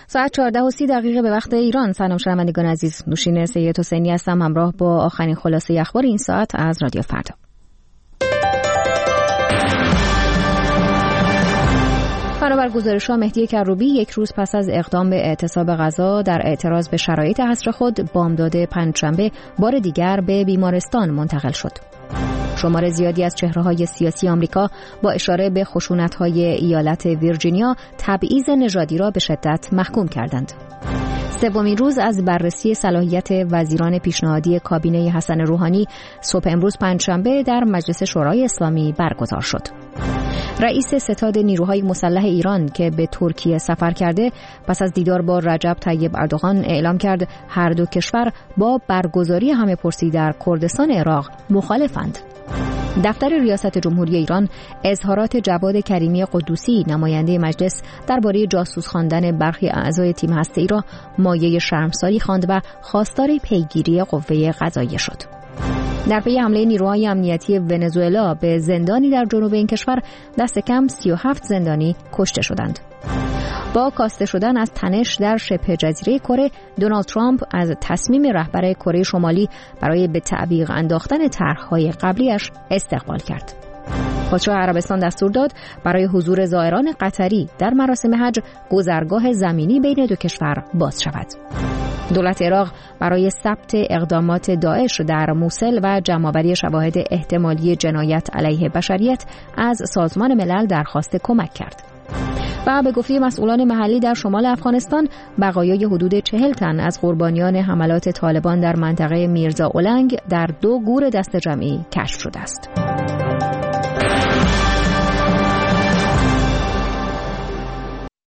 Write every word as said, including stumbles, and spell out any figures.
ساعت چهارده و سی دقیقه به وقت ایران. سلام شنوندگان عزیز، نوشین سید حسینی هستم همراه با آخرین خلاصه اخبار این ساعت از رادیو فردا. بنابر گزارش‌ها مهدی کروبی یک روز پس از اقدام به اعتصاب غذا در اعتراض به شرایط حصر خود بامداد پنجشنبه بار دیگر به بیمارستان منتقل شد. شمار زیادی از چهره‌های سیاسی آمریکا با اشاره به خشونت‌های ایالت ویرجینیا تبعیض نژادی را به شدت محکوم کردند. سومین روز از بررسی صلاحیت وزیران پیشنهادی کابینه حسن روحانی صبح امروز پنجشنبه در مجلس شورای اسلامی برگزار شد. رئیس ستاد نیروهای مسلح ایران که به ترکیه سفر کرده پس از دیدار با رجب طیب اردوغان اعلام کرد هر دو کشور با برگزاری همه‌پرسی در کردستان عراق مخالفند. دفتر ریاست جمهوری ایران اظهارات جواد کریمی قدوسی نماینده مجلس درباره جاسوس خواندن برخی اعضای تیم هسته‌ای را مایه شرمساری خواند و خواستار پیگیری قوه قضاییه شد. در پی حمله نیروهای امنیتی ونزوئلا به زندانی در جنوب این کشور دست کم سی و هفت زندانی کشته شدند. با کاسته شدن از تنش در شبه جزیره کره، دونالد ترامپ از تصمیم رهبر کره شمالی برای به تعویق انداختن طرح‌های قبلیش استقبال کرد. پادشاه عربستان دستور داد برای حضور زائران قطری در مراسم حج گذرگاه زمینی بین دو کشور باز شود. دولت عراق برای ثبت اقدامات داعش در موصل و جمع‌آوری شواهد احتمالی جنایت علیه بشریت از سازمان ملل درخواست کمک کرد. و به گفته مسئولان محلی در شمال افغانستان بقایای حدود چهل تن از قربانیان حملات طالبان در منطقه میرزا اولنگ در دو گور دست جمعی کشف شده است.